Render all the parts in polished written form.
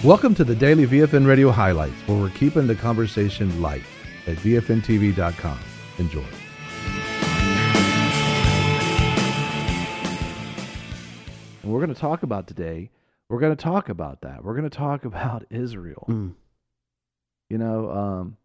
Welcome to the Daily VFN Radio Highlights, where we're keeping the conversation light at VFNTV.com. Enjoy. And we're going to talk about today, we're going to talk about that. We're going to talk about Israel. You know,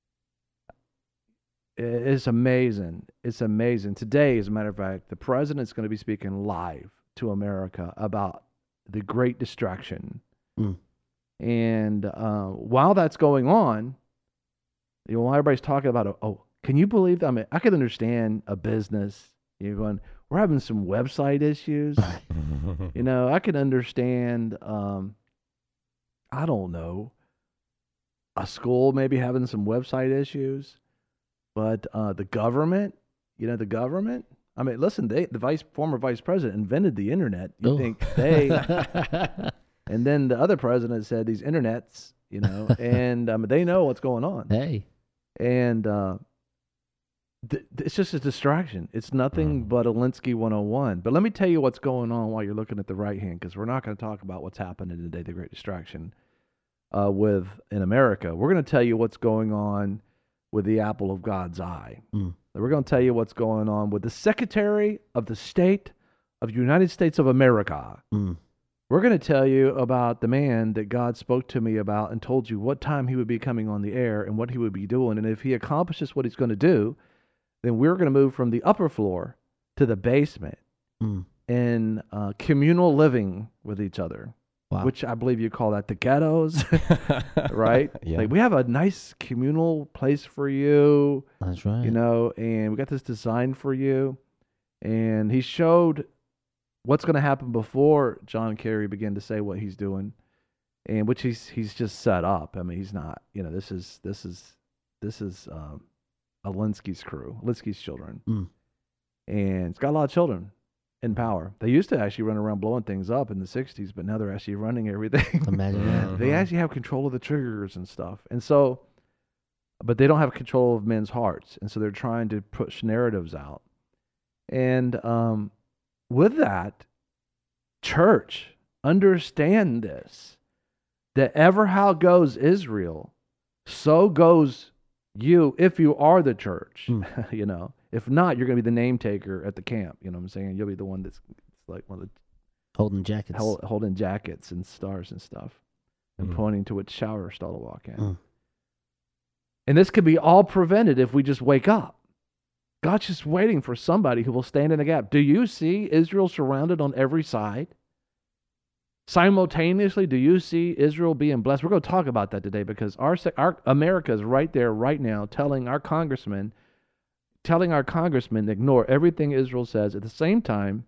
it's amazing. It's amazing. Today, as a matter of fact, the president's going to be speaking live to America about the Great Distraction. And while that's going on, you know, while everybody's talking about, can you believe that? I mean, I could understand a business, you're going, we're having some website issues. You know, I could understand, I don't know, a school maybe having some website issues. But the government, the government, I mean, listen, the former vice president invented the internet. You think they... And then the other president said these internets, and they know what's going on. Hey. And it's just a distraction. It's nothing but Alinsky 101. But let me tell you what's going on while you're looking at the right hand, because we're not going to talk about what's happening today, the Great Distraction, in America. We're going to tell you what's going on with the apple of God's eye. We're going to tell you what's going on with the Secretary of the State of the United States of America. We're going to tell you about the man that God spoke to me about and told you what time he would be coming on the air and what he would be doing. And if he accomplishes what he's going to do, then we're going to move from the upper floor to the basement in communal living with each other, which I believe you call that the ghettos, right? Yeah. Like, we have a nice communal place for you. That's right. And we got this design for you. And he showed what's going to happen before John Kerry began to say what he's doing, and which he's just set up. I mean, he's not. This is Alinsky's crew, Alinsky's children, and it's got a lot of children in power. They used to actually run around blowing things up in the '60s, but now they're actually running everything. Imagine that. They actually have control of the triggers and stuff, and so, but they don't have control of men's hearts, and so they're trying to push narratives out, and with that, church, understand this, that ever how goes Israel, so goes you if you are the church. If not, you're going to be the name taker at the camp. You know what I'm saying? You'll be the one that's like one of the holding jackets, holding jackets and stars and stuff, and pointing to which shower stall to walk in. And this could be all prevented if we just wake up. God's just waiting for somebody who will stand in the gap. Do you see Israel surrounded on every side? Simultaneously, do you see Israel being blessed? We're going to talk about that today, because our America is right there right now telling our congressmen to ignore everything Israel says, at the same time,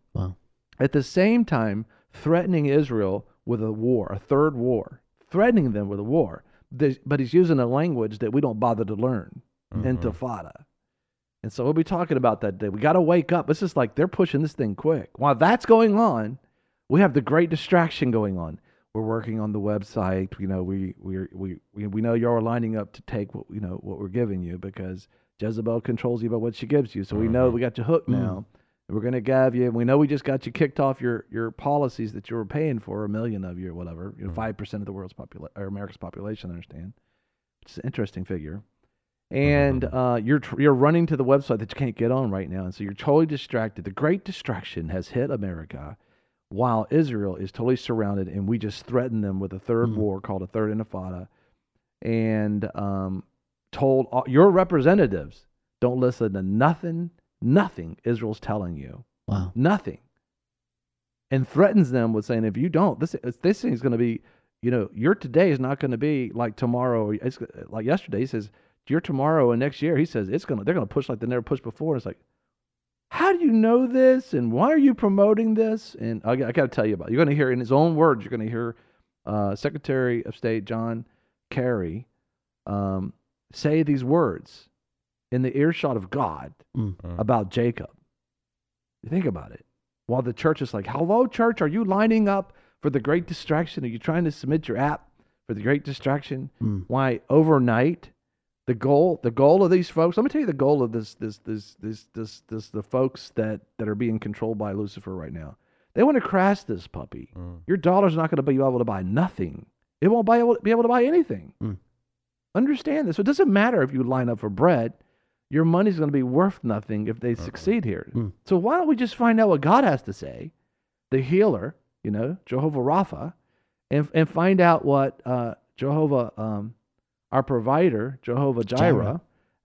threatening Israel with a war, a third war, threatening them with a war. But he's using a language that we don't bother to learn, intifada. And so we'll be talking about that today. We got to wake up. It's just like they're pushing this thing quick. While that's going on, we have the Great Distraction going on. We're working on the website. We know you're lining up to take what we're giving you, because Jezebel controls you by what she gives you. So we know we got you hooked now. And we're going to give you. And we know we just got you kicked off your policies that you were paying for, 1 million of you or whatever. 5% of the world's or America's population. I understand. It's an interesting figure. And you're running to the website that you can't get on right now, and so you're totally distracted. The Great Distraction has hit America, while Israel is totally surrounded, and we just threatened them with a third war called a third intifada, and told your representatives, don't listen to nothing Israel's telling you. Wow. Nothing. And threatens them with saying, if you don't, this thing is going to be, your today is not going to be like tomorrow. It's like yesterday. He says, your tomorrow and next year, he says they're going to push like they never pushed before. It's like, how do you know this? And why are you promoting this? And I got to tell you about it. You're going to hear in his own words, you're going to hear Secretary of State John Kerry say these words in the earshot of God about Jacob. You think about it. While the church is like, hello, church, are you lining up for the Great Distraction? Are you trying to submit your app for the Great Distraction? Why, overnight, the goal of these folks, let me tell you the goal of the folks that are being controlled by Lucifer right now. They want to crash this puppy. Your daughter's not going to be able to buy nothing It won't be able to buy anything. Mm. Understand this. So it doesn't matter if you line up for bread. Your money's going to be worth nothing if they succeed here. Mm. So why don't we just find out what God has to say, the healer, Jehovah Rapha, and find out what Jehovah, our provider, Jehovah Jireh,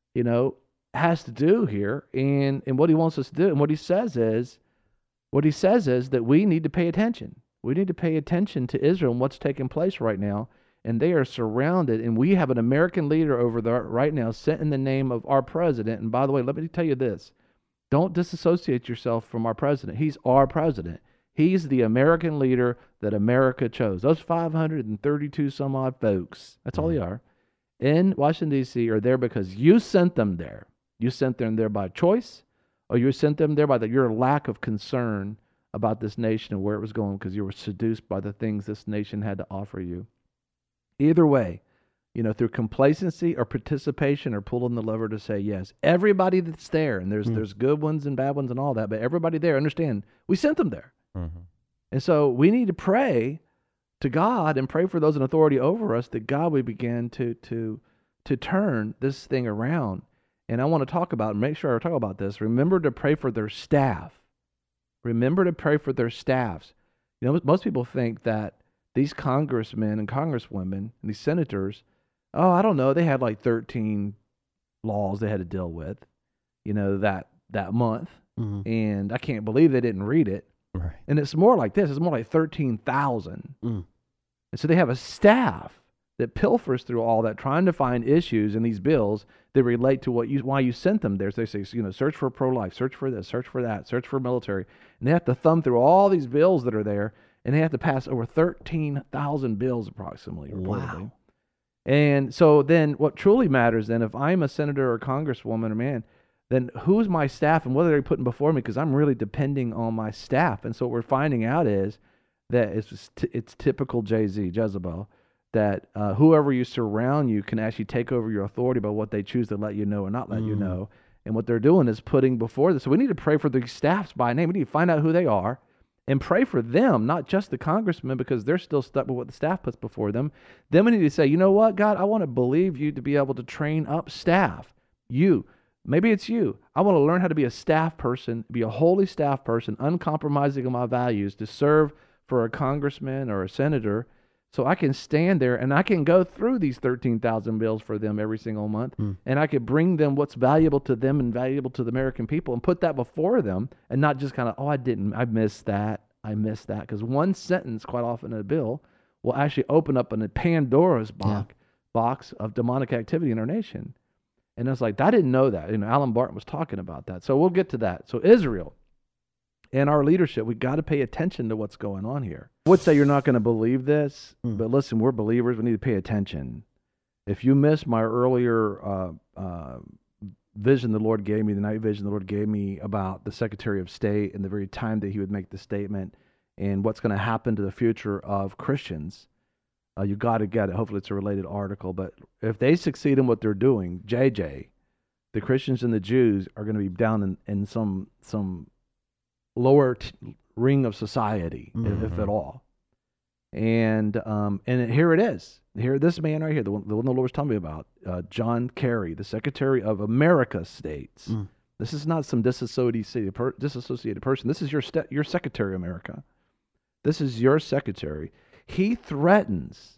has to do here, and what he wants us to do. And what he says is that we need to pay attention. We need to pay attention to Israel and what's taking place right now. And they are surrounded, and we have an American leader over there right now sent in the name of our president. And by the way, let me tell you this. Don't disassociate yourself from our president. He's our president. He's the American leader that America chose. Those 532 some odd folks, that's all they are, in Washington, D.C. are there because you sent them there. You sent them there by choice, or you sent them there by your lack of concern about this nation and where it was going because you were seduced by the things this nation had to offer you. Either way, through complacency or participation or pulling the lever to say yes. Everybody that's there, and there's good ones and bad ones and all that, but everybody there, understand, we sent them there. Mm-hmm. And so we need to pray to God and pray for those in authority over us that God would begin to turn this thing around. And I want to make sure I talk about this. Remember to pray for their staff. Remember to pray for their staffs. Most people think that these congressmen and congresswomen and these senators, I don't know, they had like 13 laws they had to deal with, that month. Mm-hmm. And I can't believe they didn't read it. Right. And it's more like this. It's more like 13,000. Mm. And so they have a staff that pilfers through all that, trying to find issues in these bills that relate to why you sent them there. So they say, search for pro-life, search for this, search for that, search for military. And they have to thumb through all these bills that are there, and they have to pass over 13,000 bills approximately, reportedly. Wow. And so then what truly matters then, if I'm a senator or congresswoman or man, then who's my staff and what are they putting before me? Because I'm really depending on my staff. And so what we're finding out is that it's typical Jezebel, that whoever you surround you can actually take over your authority by what they choose to let you know or not let you know. And what they're doing is putting before this. So we need to pray for these staffs by name. We need to find out who they are and pray for them, not just the congressmen, because they're still stuck with what the staff puts before them. Then we need to say, you know what, God, I want to believe you to be able to train up staff. Maybe it's you. I want to learn how to be a staff person, be a holy staff person, uncompromising on my values, to serve for a congressman or a senator, so I can stand there and I can go through these 13,000 bills for them every single month, and I could bring them what's valuable to them and valuable to the American people and put that before them, and not just kind of, I missed that. Because one sentence quite often in a bill will actually open up a Pandora's box of demonic activity in our nation. And it's like, I didn't know that. Alan Barton was talking about that. So we'll get to that. So Israel and our leadership, we got to pay attention to what's going on here. I would say you're not going to believe this, but listen, we're believers. We need to pay attention. If you missed my earlier vision the Lord gave me, the night vision the Lord gave me about the Secretary of State and the very time that he would make the statement and what's going to happen to the future of Christians, you got to get it. Hopefully it's a related article. But if they succeed in what they're doing, the Christians and the Jews are going to be down in some lower ring of society, if at all. And here it is. Here, this man right here, the one the Lord was telling me about, John Kerry, the Secretary of America states. This is not some disassociated person. This is your Secretary of America. This is your secretary. He threatens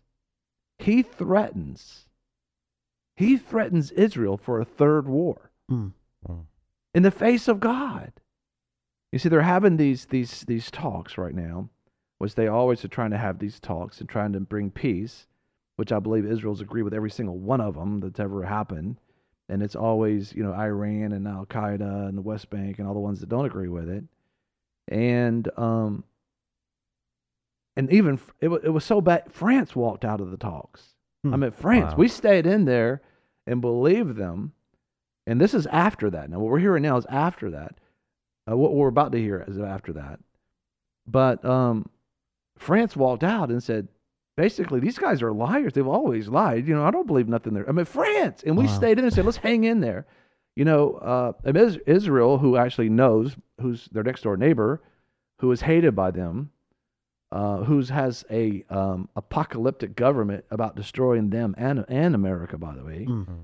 Israel for a third war in the face of God. You see, they're having these talks right now, which they always are trying to have these talks and trying to bring peace, which I believe Israel's agreed with every single one of them that's ever happened. And it's always, Iran and Al Qaeda and the West Bank and all the ones that don't agree with it. And even it was so bad, France walked out of the talks. France, we stayed in there and believed them. And this is after that. Now, what we're hearing now is after that. What we're about to hear is after that. But France walked out and said, basically, these guys are liars. They've always lied. I don't believe nothing there. France. And we stayed in and said, let's hang in there. Israel, who actually knows who's their next door neighbor, who is hated by them, who has a apocalyptic government about destroying them and America, by the way.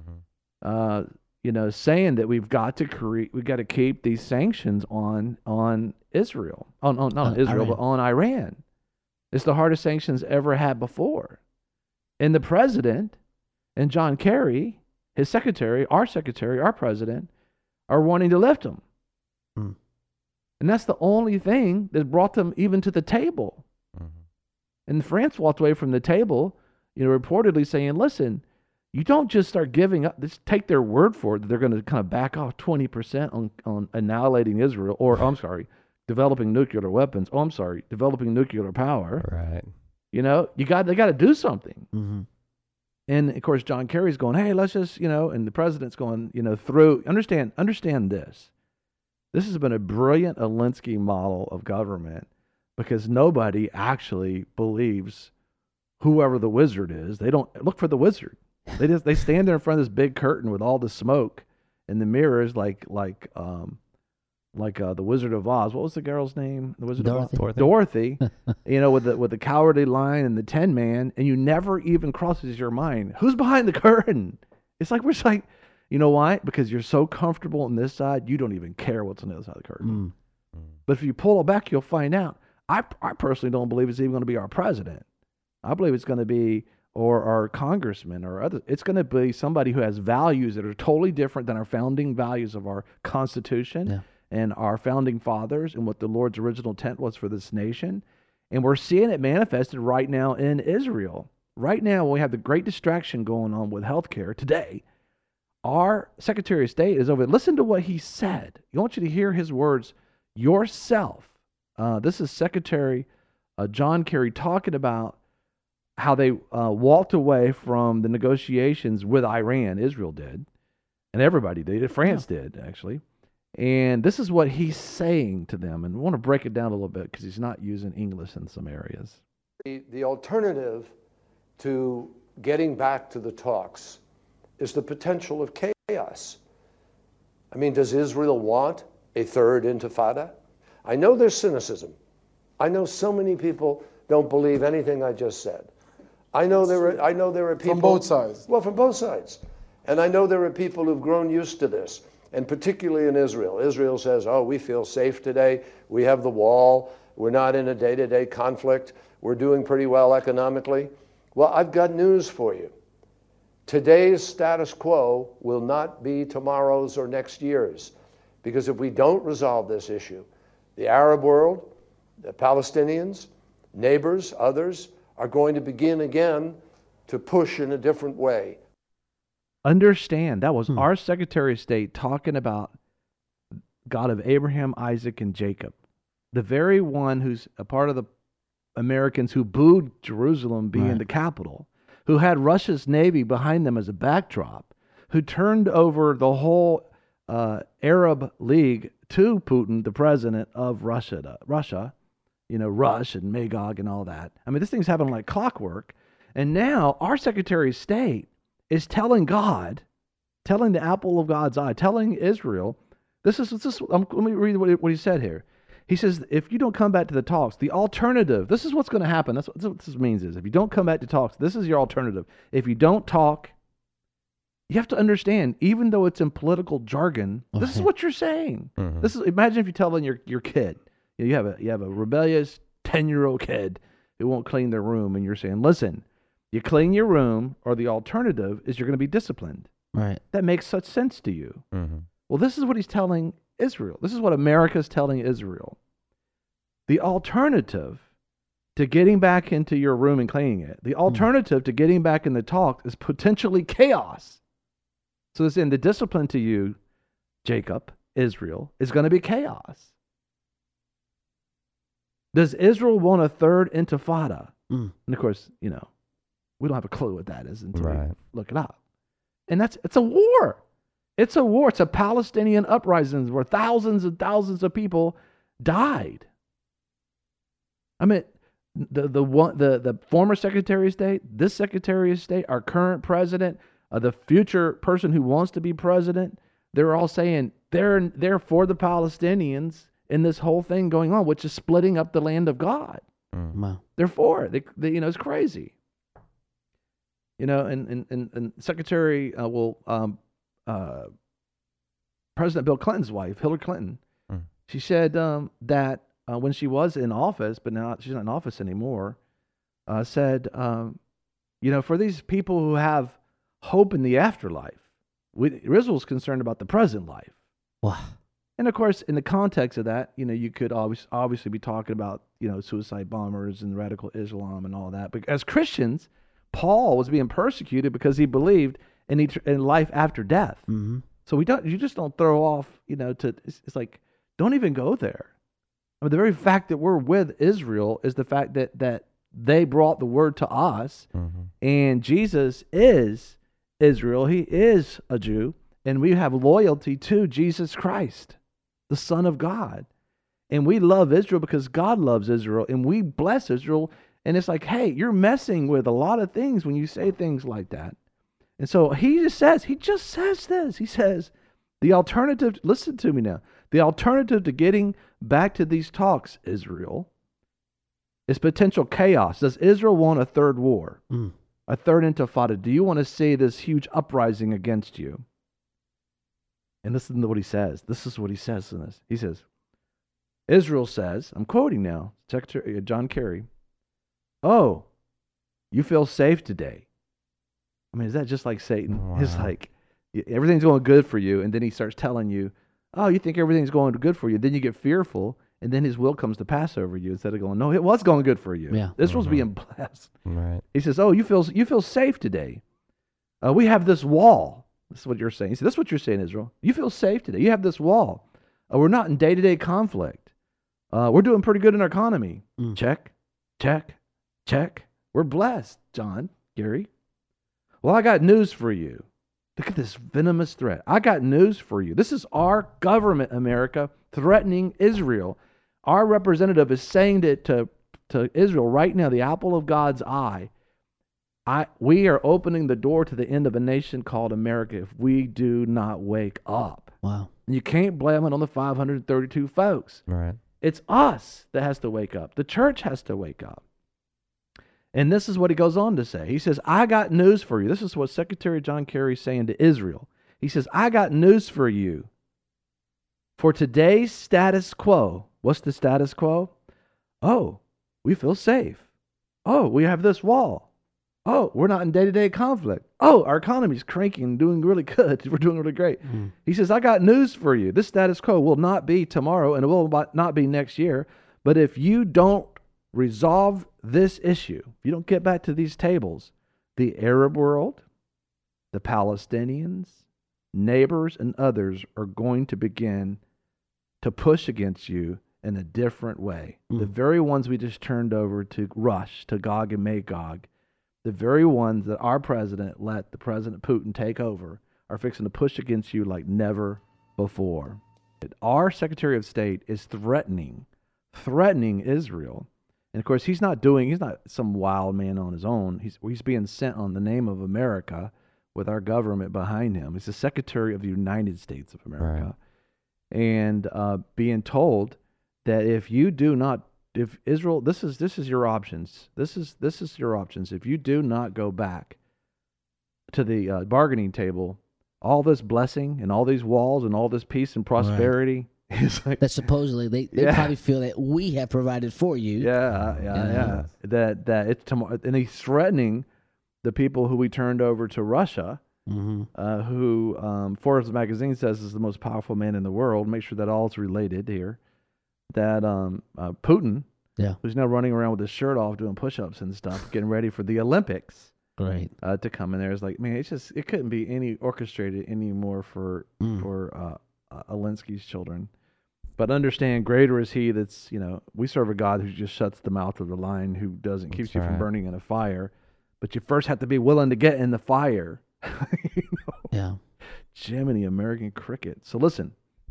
Saying that we've got to keep these sanctions on Israel, not on Israel, but on Iran. It's the hardest sanctions ever had before. And the president and John Kerry, his secretary, our president, are wanting to lift them. And that's the only thing that brought them even to the table. And France walked away from the table, reportedly saying, listen, you don't just start giving up, just take their word for it that they're going to kind of back off 20% on annihilating Israel, or developing nuclear weapons. Developing nuclear power. Right. They got to do something. And of course, John Kerry's going, hey, let's just, and the president's going, understand this. This has been a brilliant Alinsky model of government because nobody actually believes whoever the wizard is. They don't look for the wizard. They stand there in front of this big curtain with all the smoke and the mirrors, like the Wizard of Oz. What was the girl's name? The Wizard Dorothy. of Oz. Dorothy. With the Cowardly Lion and the Tin Man, and you never even crosses your mind who's behind the curtain. It's like we're just like, you know why? Because you're so comfortable on this side, you don't even care what's on the other side of the curtain. But if you pull it back, you'll find out. I personally don't believe it's even going to be our president. I believe it's going to be or our congressman or other. It's going to be somebody who has values that are totally different than our founding values of our Constitution and our founding fathers and what the Lord's original intent was for this nation. And we're seeing it manifested right now in Israel. Right now, when we have the great distraction going on with healthcare today, our Secretary of State is over. Listen to what he said. I want you to hear his words yourself. This is Secretary John Kerry talking about how they walked away from the negotiations with Iran. Israel did, and everybody did. France did, actually. And this is what he's saying to them. And I want to break it down a little bit because he's not using English in some areas. The alternative to getting back to the talks is the potential of chaos. I mean, does Israel want a third intifada? I know there's cynicism. I know so many people don't believe anything I just said. I know there are people from both sides. Well, from both sides, and I know there are people who've grown used to this, and particularly in Israel. Israel says, "Oh, we feel safe today. We have the wall. We're not in a day-to-day conflict. We're doing pretty well economically." Well, I've got news for you. Today's status quo will not be tomorrow's or next year's, because if we don't resolve this issue, the Arab world, the Palestinians, neighbors, others, are going to begin again to push in a different way. Understand, that was our Secretary of State talking about God of Abraham, Isaac, and Jacob. The very one who's a part of the Americans who booed Jerusalem being the capital, who had Russia's Navy behind them as a backdrop, who turned over the whole Arab League to Putin, the president of Russia, Rush and Magog and all that. I mean, this thing's happening like clockwork. And now our Secretary of State is telling God, telling the apple of God's eye, telling Israel, let me read what he said here. He says, if you don't come back to the talks, the alternative, this is what's going to happen. That's what this means is, if you don't come back to talks, this is your alternative. If you don't talk, you have to understand, even though it's in political jargon, this is what you're saying. This is, imagine if you're telling your kid, you have a rebellious 10-year-old kid who won't clean their room, and you're saying, listen, you clean your room, or the alternative is you're going to be disciplined. Right. That makes such sense to you. Well, this is what he's telling Israel. This is what America's telling Israel. The alternative to getting back into your room and cleaning it, the alternative to getting back in the talk is potentially chaos. So it's in the discipline to you, Jacob, Israel, is going to be chaos. Does Israel want a third intifada? And of course, we don't have a clue what that is until we look it up. And it's a war. It's a war. It's a Palestinian uprising where thousands and thousands of people died. I mean, the former Secretary of State, this Secretary of State, our current president, the future person who wants to be president, they're all saying they're for the Palestinians in this whole thing going on, which is splitting up the land of God. Wow. They're for it. They it's crazy. And Secretary President Bill Clinton's wife, Hillary Clinton, she said that when she was in office, but now she's not in office anymore, said, for these people who have hope in the afterlife, Israel's concerned about the present life. Wow. And of course, in the context of that, you could obviously be talking about, suicide bombers and radical Islam and all that. But as Christians, Paul was being persecuted because he believed in life after death. Mm-hmm. So you just don't throw off, it's like, don't even go there. I mean, the very fact that we're with Israel is the fact that they brought the word to us, and Jesus is Israel. He is a Jew, and we have loyalty to Jesus Christ, the Son of God. And we love Israel because God loves Israel, and we bless Israel. And it's like, hey, you're messing with a lot of things when you say things like that. And so he just says this. He says, the alternative, listen to me now, the alternative to getting back to these talks, Israel, is potential chaos. Does Israel want a third war? A third intifada? Do you want to see this huge uprising against you? And listen to what he says. This is what he says in this. He says, Israel says, I'm quoting now, Secretary John Kerry, "Oh, you feel safe today." I mean, is that just like Satan? Wow. It's like everything's going good for you, and then he starts telling you, oh, you think everything's going good for you. Then you get fearful, and then his will comes to pass over you instead of going, no, it was going good for you. Yeah. Israel's being blessed. Right. He says, oh, you feel safe today. We have this wall. This is what you're saying. He said, this is what you're saying, Israel. You feel safe today. You have this wall. We're not in day-to-day conflict. We're doing pretty good in our economy. Check, check, check. We're blessed, John, Gary. Well, I got news for you. Look at this venomous threat. I got news for you. This is our government, America, threatening Israel. Our representative is saying to Israel right now, the apple of God's eye, we are opening the door to the end of a nation called America if we do not wake up. Wow. And you can't blame it on the 532 folks. Right. It's us that has to wake up. The church has to wake up. And this is what he goes on to say. He says, I got news for you. This is what Secretary John Kerry is saying to Israel. He says, I got news for you. For today's status quo, what's the status quo? Oh, we feel safe. Oh, we have this wall. Oh, we're not in day-to-day conflict. Oh, our economy's cranking and doing really good. We're doing really great. He says, I got news for you. This status quo will not be tomorrow and it will not be next year. But if you don't resolve this issue, if you don't get back to these tables, the Arab world, the Palestinians, neighbors, and others are going to begin to push against you in a different way. The very ones we just turned over to rush, to Gog and Magog, the very ones that our president let the President Putin take over are fixing to push against you like never before. Our Secretary of State is threatening Israel. And of course, he's not some wild man on his own. He's being sent on the name of America with our government behind him. He's the Secretary of the United States of America. Right. And being told that if Israel, this is your options. This is your options. If you do not go back to the bargaining table, all this blessing and all these walls and all this peace and prosperity. Right. Like, that supposedly they probably feel that we have provided for you. Yeah. That it's tomorrow, and he's threatening the people who we turned over to Russia, who Forbes magazine says is the most powerful man in the world. Make sure that all is related here. That Putin, who's now running around with his shirt off doing push-ups and stuff, getting ready for the Olympics. Great. To come in there. It's like, man, it couldn't be any orchestrated anymore for Alinsky's children. But understand, greater is he that's, we serve a God who just shuts the mouth of the lion, who keeps you from burning in a fire. But you first have to be willing to get in the fire. Yeah. Jiminy, American cricket. So listen.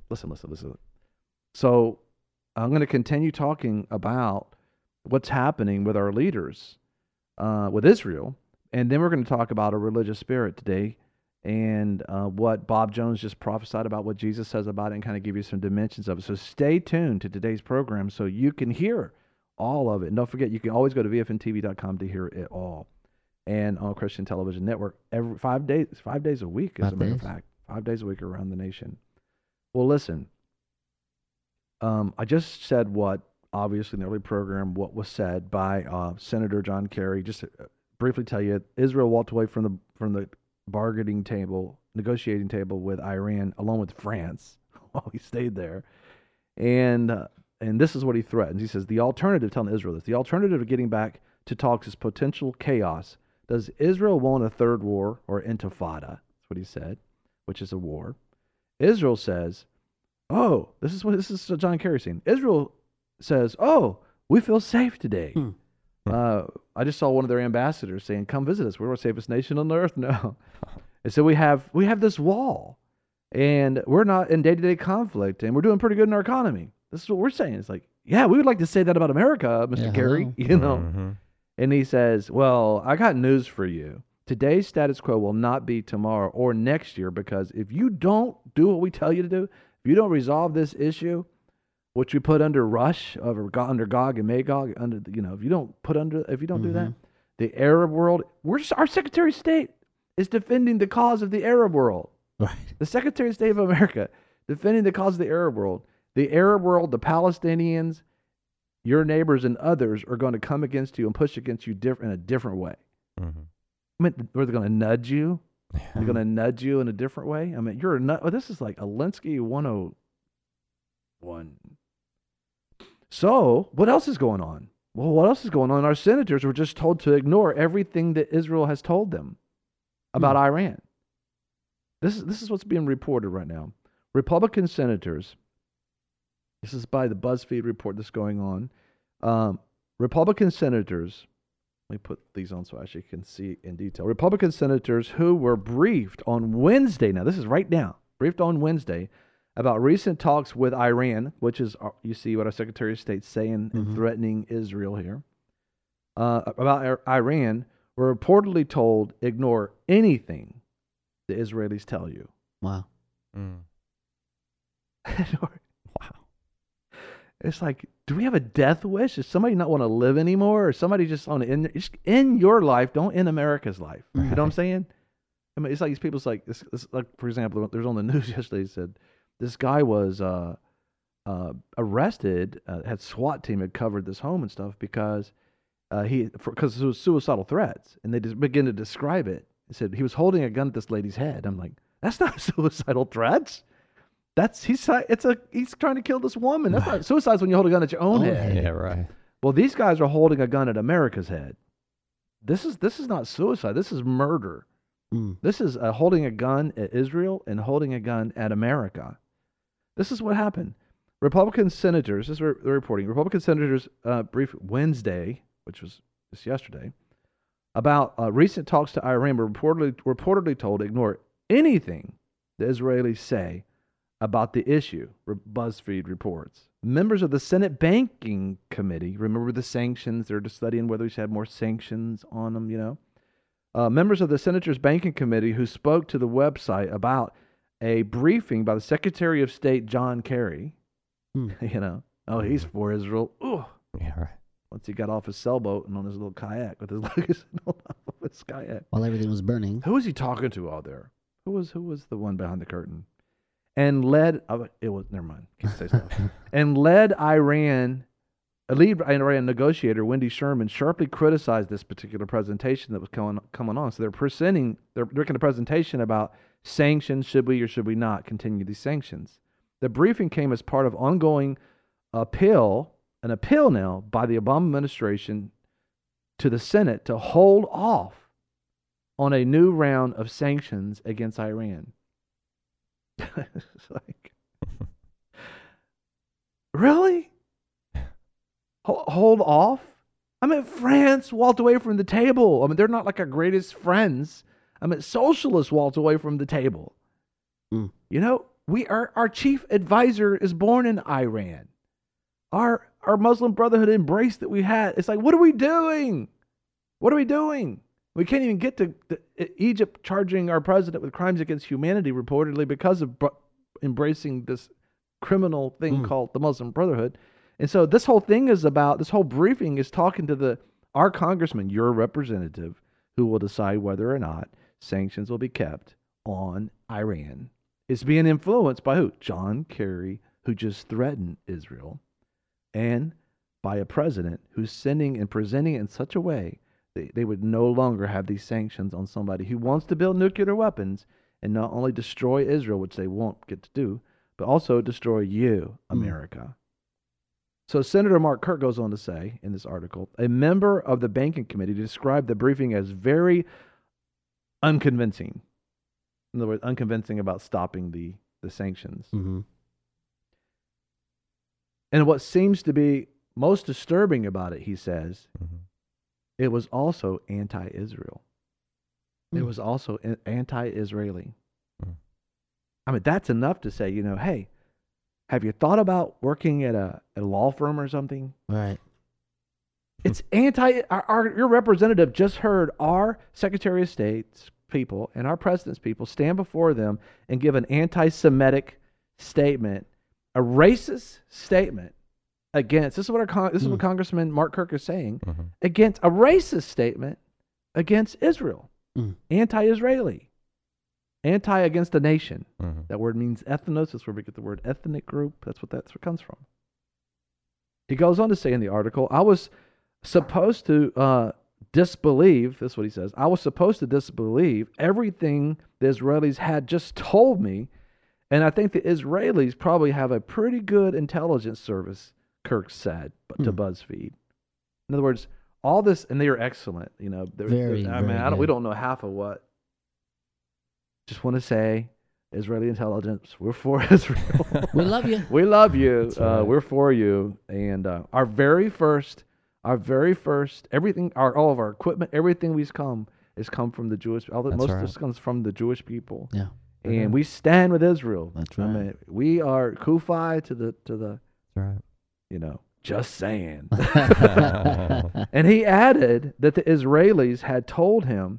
So I'm going to continue talking about what's happening with our leaders, with Israel. And then we're going to talk about a religious spirit today, and what Bob Jones just prophesied about, what Jesus says about it, and kind of give you some dimensions of it. So stay tuned to today's program so you can hear all of it. And don't forget, you can always go to vfntv.com to hear it all. And on Christian Television Network every 5 days a week, as a matter of fact. 5 days a week around the nation. Well, listen, I just said obviously in the early program, what was said by Senator John Kerry. Just to briefly tell you, Israel walked away from the bargaining table, negotiating table with Iran, along with France, while he stayed there. And this is what he threatens. He says, telling Israel this, the alternative to getting back to talks is potential chaos. Does Israel want a third war or intifada? That's what he said, which is a war. Israel says, this is John Kerry saying. Israel says, we feel safe today. I just saw one of their ambassadors saying, come visit us. We're the safest nation on the earth now. And so we have this wall, and we're not in day-to-day conflict, and we're doing pretty good in our economy. This is what we're saying. It's like, yeah, we would like to say that about America, Mr. Kerry, you know. Mm-hmm. And he says, well, I got news for you. Today's status quo will not be tomorrow or next year, because if you don't do what we tell you to do, if you don't resolve this issue, which we put under Rush, under Gog and Magog, if you don't do that, the Arab world, our Secretary of State is defending the cause of the Arab world. Right. The Secretary of State of America defending the cause of the Arab world. The Arab world, the Palestinians, your neighbors and others are going to come against you and push against you in a different way. Mm-hmm. I mean, they're going to nudge you. They're going to nudge you in a different way. I mean, you're a nut. Oh, this is like Alinsky 101. So, what else is going on? Well, what else is going on? Our senators were just told to ignore everything that Israel has told them about Iran. This is what's being reported right now. Republican senators, this is by the BuzzFeed report that's going on. Republican senators, let me put these on so I actually can see in detail. Republican senators who were briefed on Wednesday, now this is right now, briefed on Wednesday about recent talks with Iran, which is, you see what our Secretary of State's saying and threatening Israel here, about Iran, were reportedly told, ignore anything the Israelis tell you. Wow. Wow. It's like, do we have a death wish? Does somebody not want to live anymore? Or somebody just want to end your life, don't end America's life. Right. You know what I'm saying? I mean, it's like these people's like, this, like, for example, there's on the news yesterday, said this guy was arrested, had SWAT team had covered this home and stuff because because it was suicidal threats. And they just begin to describe it. He said he was holding a gun at this lady's head. I'm like, that's not suicidal threats. He's trying to kill this woman. That's not suicide's when you hold a gun at your own head. Yeah, right. Well, these guys are holding a gun at America's head. This is not suicide. This is murder. This is holding a gun at Israel and holding a gun at America. This is what happened. Republican senators, this is they're reporting, Republican senators briefed Wednesday, which was just yesterday, about recent talks to Iran were reportedly told to ignore anything the Israelis say about the issue, BuzzFeed reports. Members of the Senate Banking Committee, remember the sanctions, they're just studying whether we should have more sanctions on them, you know. Members of the Senators Banking Committee who spoke to the website about a briefing by the Secretary of State, John Kerry, you know, he's for Israel. Ooh. Yeah, right. Once he got off his sailboat and on his little kayak with his legs off his kayak. While everything was burning. Who was he talking to out there? Who was the one behind the curtain? And led, never mind, can't say stuff. And lead Iran negotiator, Wendy Sherman, sharply criticized this particular presentation that was coming on. So they're making a presentation about sanctions, should we or should we not continue these sanctions. The briefing came as part of ongoing appeal now by the Obama administration to the Senate to hold off on a new round of sanctions against Iran. It's like, really? Hold off? I mean, France walked away from the table. I mean, they're not like our greatest friends. I mean, socialists walked away from the table. You know, our chief advisor is born in Iran. Our Muslim Brotherhood embrace that we had. It's like, what are we doing? What are we doing? We can't even get to Egypt charging our president with crimes against humanity, reportedly, because of embracing this criminal thing called the Muslim Brotherhood. And so this whole thing is about, this whole briefing is talking to our congressman, your representative, who will decide whether or not sanctions will be kept on Iran. It's being influenced by who? John Kerry, who just threatened Israel, and by a president who's sending and presenting it in such a way that they would no longer have these sanctions on somebody who wants to build nuclear weapons and not only destroy Israel, which they won't get to do, but also destroy you, America. So Senator Mark Kirk goes on to say in this article, a member of the banking committee described the briefing as very unconvincing. In other words, unconvincing about stopping the sanctions. Mm-hmm. And what seems to be most disturbing about it, he says, it was also anti-Israel. It was also anti-Israeli. I mean, that's enough to say, you know, hey, have you thought about working at a law firm or something? Right. It's your representative just heard our Secretary of State's people and our president's people stand before them and give an anti-Semitic statement, a racist statement against, this is what Congressman Mark Kirk is saying, against a racist statement against Israel, anti-Israeli, anti against the nation. That word means ethnos. That's where we get the word ethnic group. That's what it comes from. He goes on to say in the article, I was supposed to disbelieve, this is what he says, I was supposed to disbelieve everything the Israelis had just told me, and I think the Israelis probably have a pretty good intelligence service, Kirk said to BuzzFeed. In other words, all this, and they are excellent, you know. We don't know half of what. Just want to say, Israeli intelligence, we're for Israel. We love you. We love you. Right. We're for you. And our very first, everything, all of our equipment, everything has come from the Jewish. Most of this comes from the Jewish people. Yeah. And we stand with Israel. That's right. I mean, we are kufi to the. That's right. You know, just saying. And he added that the Israelis had told him.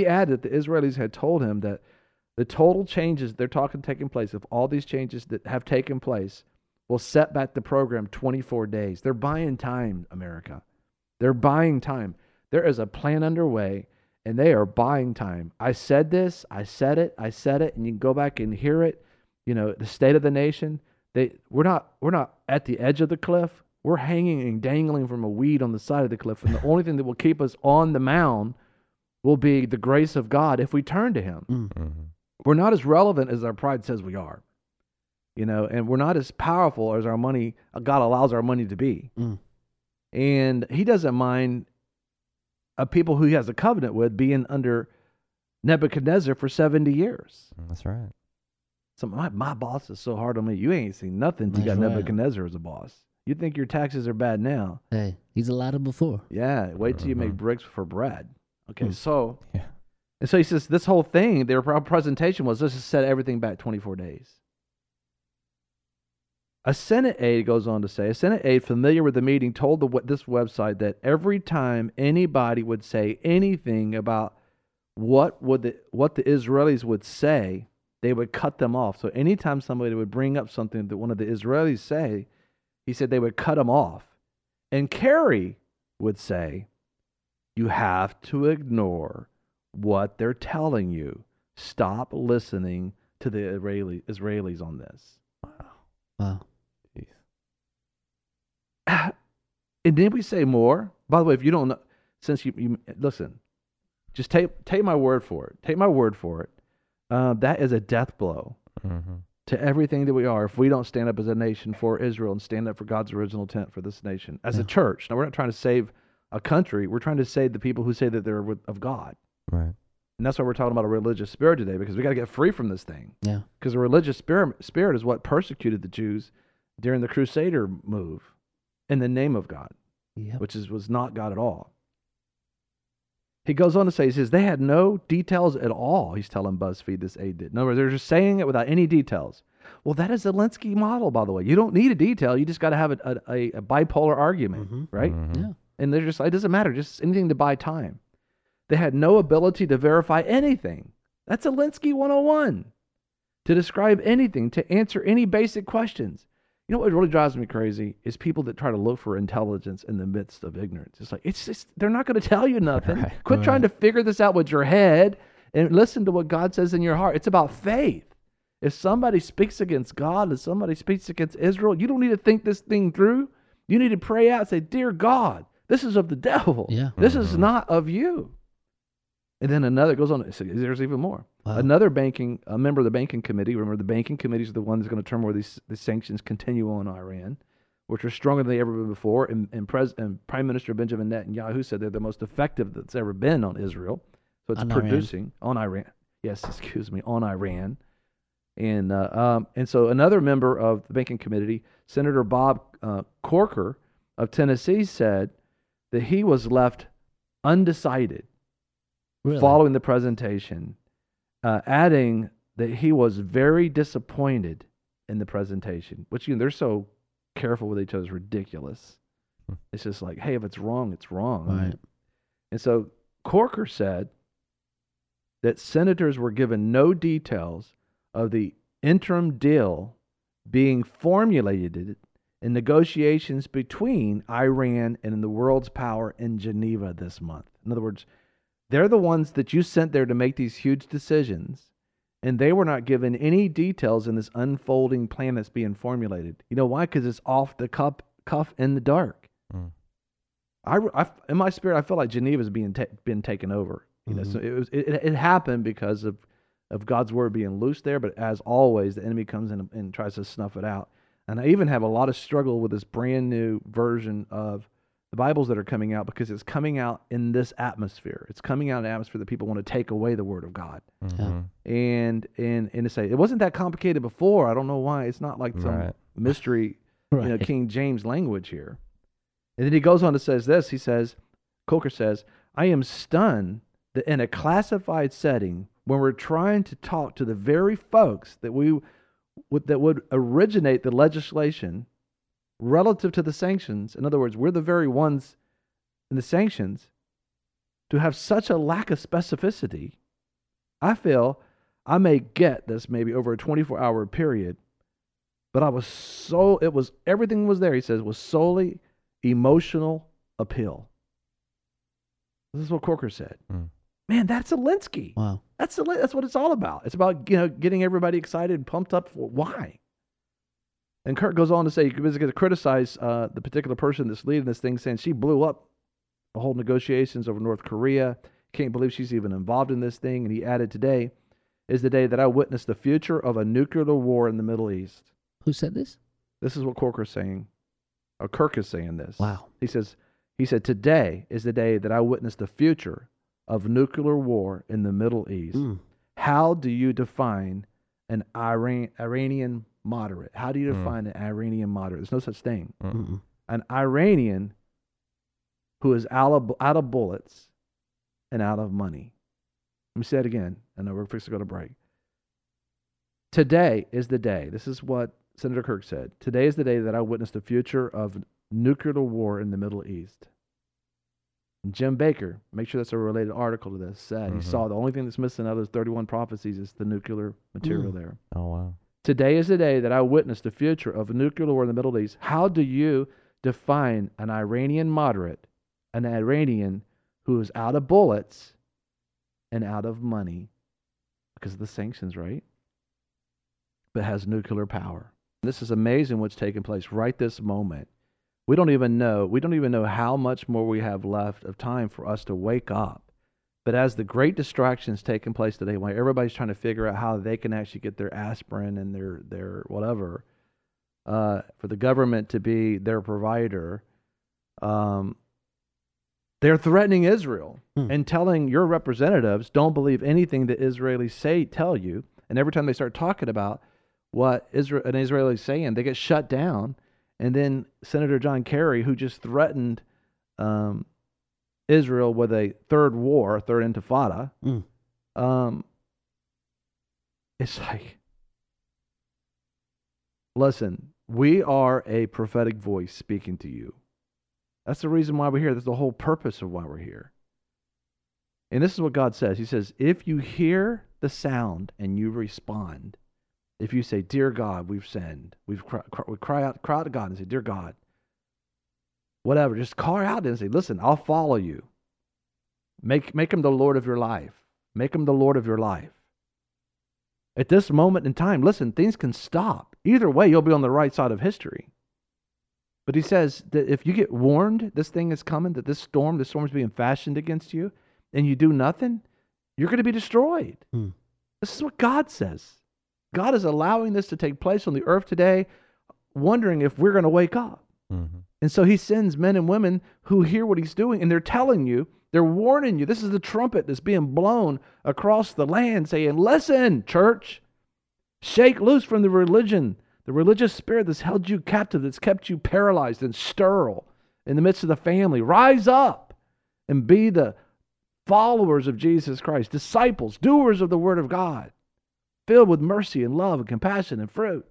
That the total changes taking place, of all these changes that have taken place, will set back the program 24 days. They're buying time, America. They're buying time. There is a plan underway, and they are buying time. I said this, I said it, and you can go back and hear it. You know, the state of the nation. We're not at the edge of the cliff. We're hanging and dangling from a weed on the side of the cliff, and the only thing that will keep us on the mound will be the grace of God if we turn to Him. We're not as relevant as our pride says we are, you know, and we're not as powerful as our money, God allows our money to be. And He doesn't mind a people who He has a covenant with being under Nebuchadnezzar for 70 years. That's right. So my boss is so hard on me. You ain't seen nothing till you got Nebuchadnezzar as a boss. You think your taxes are bad now. Hey, he's allowed it before. Yeah, wait till you make bricks for bread. Okay, so... Yeah. And so he says this whole thing, their presentation was, let's just set everything back 24 days. A Senate aide goes on to say, a Senate aide familiar with the meeting told this website that every time anybody would say anything about what the Israelis would say, they would cut them off. So anytime somebody would bring up something that one of the Israelis say, he said they would cut them off. And Kerry would say, you have to ignore what they're telling you. Stop listening to the Israelis on this. Wow. And then we say more. By the way, if you don't know, since you listen, just take my word for it. Take my word for it. That is a death blow to everything that we are if we don't stand up as a nation for Israel and stand up for God's original intent for this nation as a church. Now, we're not trying to save a country. We're trying to save the people who say that they're of God. Right. And that's why we're talking about a religious spirit today, because we got to get free from this thing. Yeah. Because the religious spirit is what persecuted the Jews during the Crusader move in the name of God, which was not God at all. He goes on to say, he says, they had no details at all, he's telling BuzzFeed, this aide did. In other words, they're just saying it without any details. Well, that is the Zelensky model, by the way. You don't need a detail. You just got to have a bipolar argument, right? Yeah. And they're just, it doesn't matter, just anything to buy time. They had no ability to verify anything. That's Zelensky 101. To describe anything, to answer any basic questions. You know what really drives me crazy is people that try to look for intelligence in the midst of ignorance. It's like, it's just, they're not going to tell you nothing. Right. Quit trying to figure this out with your head and listen to what God says in your heart. It's about faith. If somebody speaks against God, if somebody speaks against Israel, you don't need to think this thing through. You need to pray out and say, dear God, this is of the devil. Yeah. This is not of you. And then another goes on. There's even more. Wow. Another a member of the banking committee. Remember, the banking committees are the ones going to determine where these sanctions continue on Iran, which are stronger than they ever been before. And Prime Minister Benjamin Netanyahu said they're the most effective that's ever been on Israel. So it's producing on Iran. Yes, excuse me, on Iran. And so another member of the banking committee, Senator Bob Corker of Tennessee, said that he was left undecided. Really? Following the presentation, adding that he was very disappointed in the presentation, which, they're so careful with each other, is ridiculous. It's just like, hey, if it's wrong, it's wrong. Right. And so Corker said that senators were given no details of the interim deal being formulated in negotiations between Iran and the world's power in Geneva this month. In other words, they're the ones that you sent there to make these huge decisions, and they were not given any details in this unfolding plan that's being formulated. You know why? Because it's off the cuff in the dark. Mm. I in my spirit, I feel like Geneva's been taken over. So it happened because of God's word being loose there. But as always, the enemy comes in and tries to snuff it out. And I even have a lot of struggle with this brand new version of the Bibles that are coming out, because it's coming out in this atmosphere. It's coming out in an atmosphere that people want to take away the word of God. Mm-hmm. And to say it wasn't that complicated before. I don't know why. It's not like some mystery, King James language here. And then he goes on to says this. He says, Coker says, I am stunned that in a classified setting, when we're trying to talk to the very folks that would originate the legislation relative to the sanctions, in other words, we're the very ones in the sanctions, to have such a lack of specificity, I feel I may get this maybe over a 24-hour period, but everything was there, he says, was solely emotional appeal. This is what Corker said. Mm. Man, that's Alinsky. Wow. That's what it's all about. It's about, getting everybody excited and pumped up for why. And Kurt goes on to say, you can criticize the particular person that's leading this thing, saying she blew up the whole negotiations over North Korea. Can't believe she's even involved in this thing. And he added, today is the day that I witnessed the future of a nuclear war in the Middle East. Who said this? This is what Corker's saying. Or Kirk is saying this. Wow. He said, today is the day that I witnessed the future of nuclear war in the Middle East. Mm. How do you define an Iranian moderate? How do you define an Iranian moderate? There's no such thing. Mm-mm. An Iranian who is out of bullets and out of money. Let me say it again. I know we're fixing to go to break. Today is the day. This is what Senator Kirk said. Today is the day that I witnessed the future of nuclear war in the Middle East. And Jim Baker, make sure that's a related article to this, said he saw the only thing that's missing out of those 31 prophecies is the nuclear material there. Oh, wow. Today is the day that I witnessed the future of nuclear war in the Middle East. How do you define an Iranian moderate, an Iranian who is out of bullets and out of money because of the sanctions, right? But has nuclear power. This is amazing what's taking place right this moment. We don't even know how much more we have left of time for us to wake up. But as the great distractions taking place today, when everybody's trying to figure out how they can actually get their aspirin and their whatever, for the government to be their provider, they're threatening Israel and telling your representatives, don't believe anything that Israelis tell you. And every time they start talking about what an Israeli is saying, they get shut down. And then Senator John Kerry, who just threatened Israel with a third intifada, it's like, listen, we are a prophetic voice speaking to you. That's the reason why we're here. That's the whole purpose of why we're here. And this is what God says. He says, if you hear the sound and you respond, if you say, "Dear God, we've sinned," we cry out to God and say, "Dear God," whatever, just cry out and say, "Listen, I'll follow you. Make him the Lord of your life. Make him the Lord of your life." At this moment in time, listen, things can stop. Either way, you'll be on the right side of history. But he says that if you get warned this thing is coming, that this storm is being fashioned against you, and you do nothing, you're going to be destroyed. This is what God says. God is allowing this to take place on the earth today, wondering if we're going to wake up. And so he sends men and women who hear what he's doing, and they're telling you, they're warning you. This is the trumpet that's being blown across the land saying, "Listen, church, shake loose from the religious spirit that's held you captive, that's kept you paralyzed and sterile in the midst of the family. Rise up and be the followers of Jesus Christ, disciples, doers of the word of God, filled with mercy and love and compassion and fruit.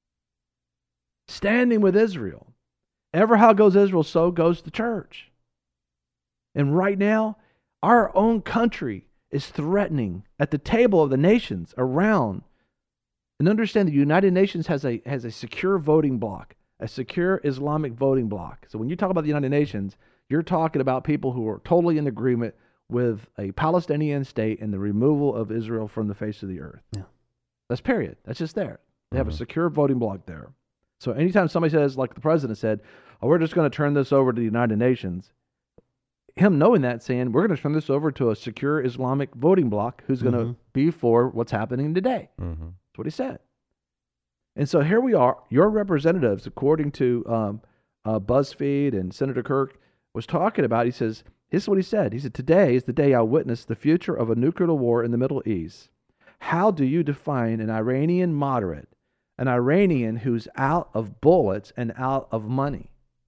Standing with Israel. Ever how goes Israel, so goes the church." And right now, our own country is threatening at the table of the nations around. And understand the United Nations has a secure voting bloc, a secure Islamic voting bloc. So when you talk about the United Nations, you're talking about people who are totally in agreement with a Palestinian state and the removal of Israel from the face of the earth. Yeah. That's period. That's just there. They have a secure voting bloc there. So anytime somebody says, like the president said, "Oh, we're just going to turn this over to the United Nations," him knowing that, saying, "We're going to turn this over to a secure Islamic voting bloc who's going to be for what's happening today." That's what he said. And so here we are, your representatives, according to BuzzFeed and Senator Kirk was talking about, he says, this is what he said. He said, "Today is the day I witnessed the future of a nuclear war in the Middle East. How do you define an Iranian moderate, an Iranian who's out of bullets and out of money?"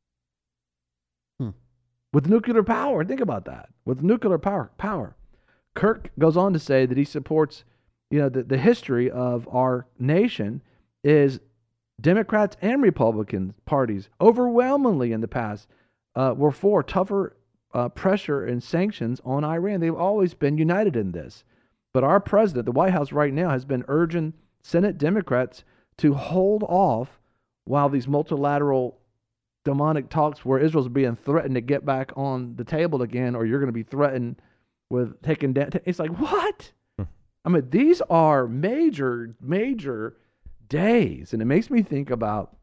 With nuclear power, think about that. With nuclear power. Kirk goes on to say that he supports, the history of our nation is Democrats and Republican parties overwhelmingly in the past were for tougher pressure and sanctions on Iran. They've always been united in this. But our president, the White House right now, has been urging Senate Democrats to hold off while these multilateral demonic talks where Israel's being threatened to get back on the table again, or you're going to be threatened with taking down. It's like, what? I mean, these are major, major days. And it makes me think about,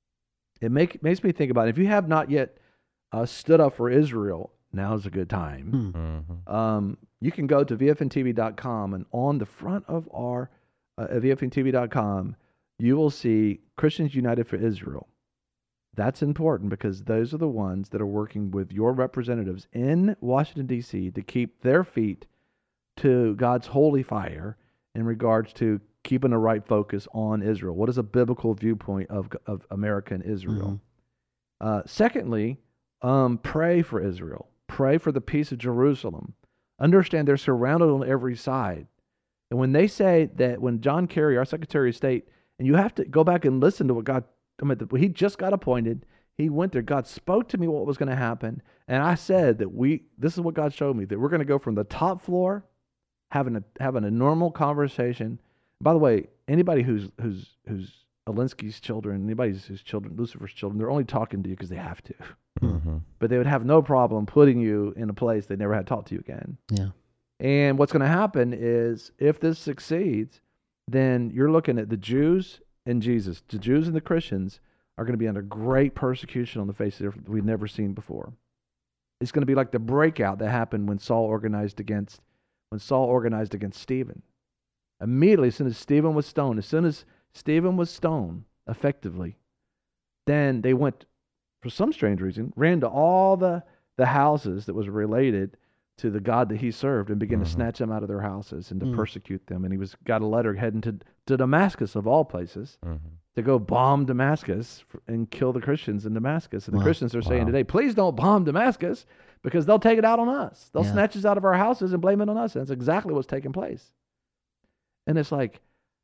if you have not yet stood up for Israel, now's a good time. You can go to VFNTV.com, and on the front of our VFNTV.com, you will see Christians United for Israel. That's important because those are the ones that are working with your representatives in Washington, D.C. to keep their feet to God's holy fire in regards to keeping the right focus on Israel. What is a biblical viewpoint of America and Israel? Secondly, pray for Israel. Pray for the peace of Jerusalem. Understand they're surrounded on every side. And when they say that, when John Kerry, our Secretary of State, and you have to go back and listen to what God, he just got appointed. He went there. God spoke to me what was going to happen. And I said that this is what God showed me, that we're going to go from the top floor, having a normal conversation. By the way, anybody who's Alinsky's children, whose children, Lucifer's children, they're only talking to you because they have to. But they would have no problem putting you in a place they never had talked to you again. Yeah. And what's going to happen is, if this succeeds, then you're looking at the Jews and Jesus. The Jews and the Christians are going to be under great persecution on the face of the earth we've never seen before. It's going to be like the breakout that happened when Saul organized against Stephen. Immediately, as soon as Stephen was stoned, effectively, then they went, for some strange reason, ran to all the houses that was related to the God that he served and began to snatch them out of their houses and to persecute them. And he got a letter heading to Damascus, of all places, to go bomb Damascus and kill the Christians in Damascus. And the Christians are saying today, "Please don't bomb Damascus, because they'll take it out on us. They'll snatch us out of our houses and blame it on us." And that's exactly what's taking place. And it's like,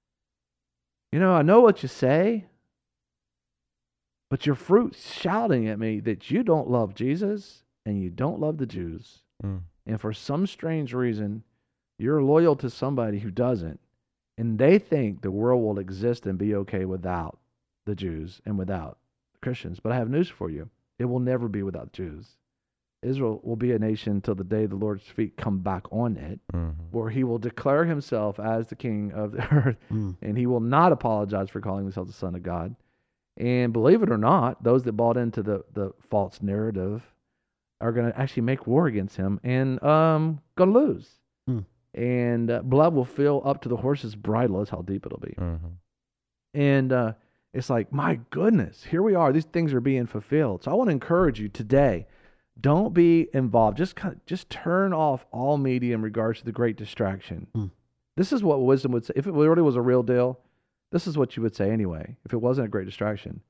I know what you say, but your fruit's shouting at me that you don't love Jesus and you don't love the Jews. And for some strange reason, you're loyal to somebody who doesn't. And they think the world will exist and be okay without the Jews and without the Christians. But I have news for you. It will never be without Jews. Israel will be a nation till the day the Lord's feet come back on it, where he will declare himself as the king of the earth, and he will not apologize for calling himself the Son of God. And believe it or not, those that bought into the false narrative are going to actually make war against him and going to lose. And blood will fill up to the horse's bridle. That's how deep it'll be. And it's like, my goodness, here we are. These things are being fulfilled. So I want to encourage you today, don't be involved. Just turn off all media in regards to the great distraction. This is what wisdom would say. If it really was a real deal, this is what you would say anyway, if it wasn't a great distraction.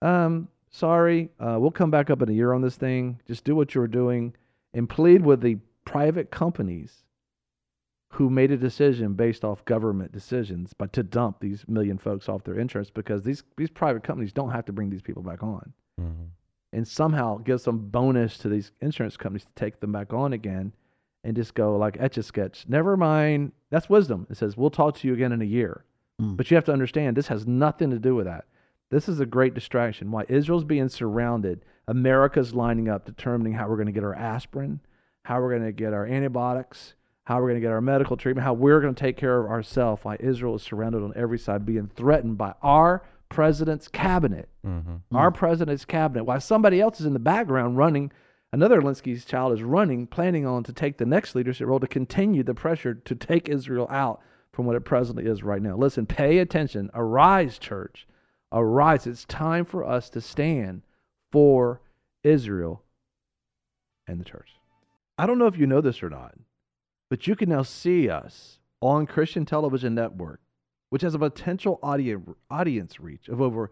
Sorry, we'll come back up in a year on this thing. Just do what you were doing and plead with the private companies who made a decision based off government decisions, but to dump these million folks off their insurance, because these private companies don't have to bring these people back on. And somehow give some bonus to these insurance companies to take them back on again and just go like Etch-a-Sketch. Never mind. That's wisdom. It says, we'll talk to you again in a year. But you have to understand, this has nothing to do with that. This is a great distraction. Why Israel's being surrounded, America's lining up, determining how we're going to get our aspirin, how we're going to get our antibiotics, how we're going to get our medical treatment, how we're going to take care of ourselves. Why Israel is surrounded on every side, being threatened by our president's cabinet. Our president's cabinet. Why somebody else is in the background running. Another Alinsky's child is running, planning on to take the next leadership role to continue the pressure to take Israel out from what it presently is right now. Listen, pay attention. Arise, church. Arise. It's time for us to stand for Israel and the church. I don't know if you know this or not, but you can now see us on Christian Television Network, which has a potential audience reach of over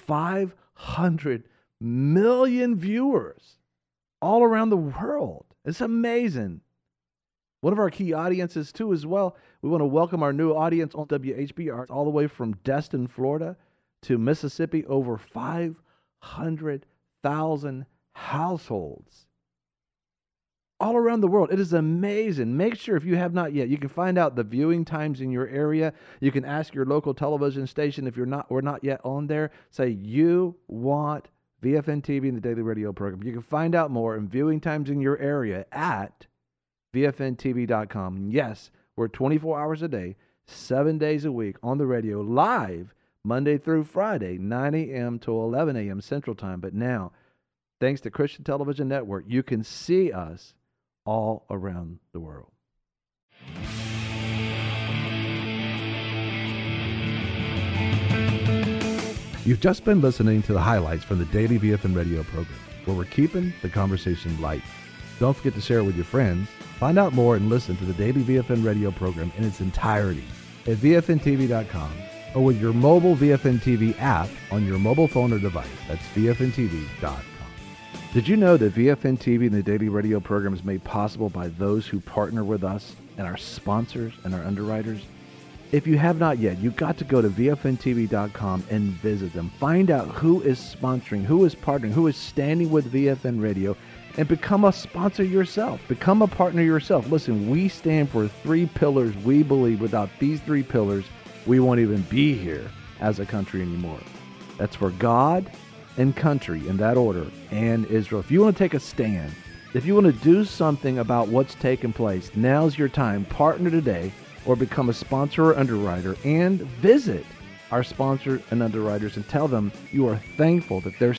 500 million viewers all around the world. It's amazing. One of our key audiences, too, as well, we want to welcome our new audience on WHBR all the way from Destin, Florida to Mississippi, over 500,000 households all around the world. It is amazing. Make sure, if you have not yet, you can find out the viewing times in your area. You can ask your local television station if we're not yet on there. Say you want VFN TV and the Daily Radio program. You can find out more and viewing times in your area at VFNTV.com. Yes, we're 24 hours a day, 7 days a week on the radio, live Monday through Friday, 9 a.m. to 11 a.m. Central Time. But now, thanks to Christian Television Network, you can see us all around the world. You've just been listening to the highlights from the Daily VFN Radio program, where we're keeping the conversation light. Don't forget to share it with your friends. Find out more and listen to the Daily VFN Radio program in its entirety at VFNTV.com or with your mobile VFN TV app on your mobile phone or device. That's VFNTV.com. Did you know that VFN TV and the Daily Radio program is made possible by those who partner with us and our sponsors and our underwriters? If you have not yet, you've got to go to VFNTV.com and visit them. Find out who is sponsoring, who is partnering, who is standing with VFN Radio, and become a sponsor yourself. Become a partner yourself. Listen, we stand for 3 pillars. We believe without these 3 pillars, we won't even be here as a country anymore. That's for God and country in that order, and Israel. If you want to take a stand, if you want to do something about what's taking place, now's your time. Partner today or become a sponsor or underwriter and visit our sponsors and underwriters and tell them you are thankful that they're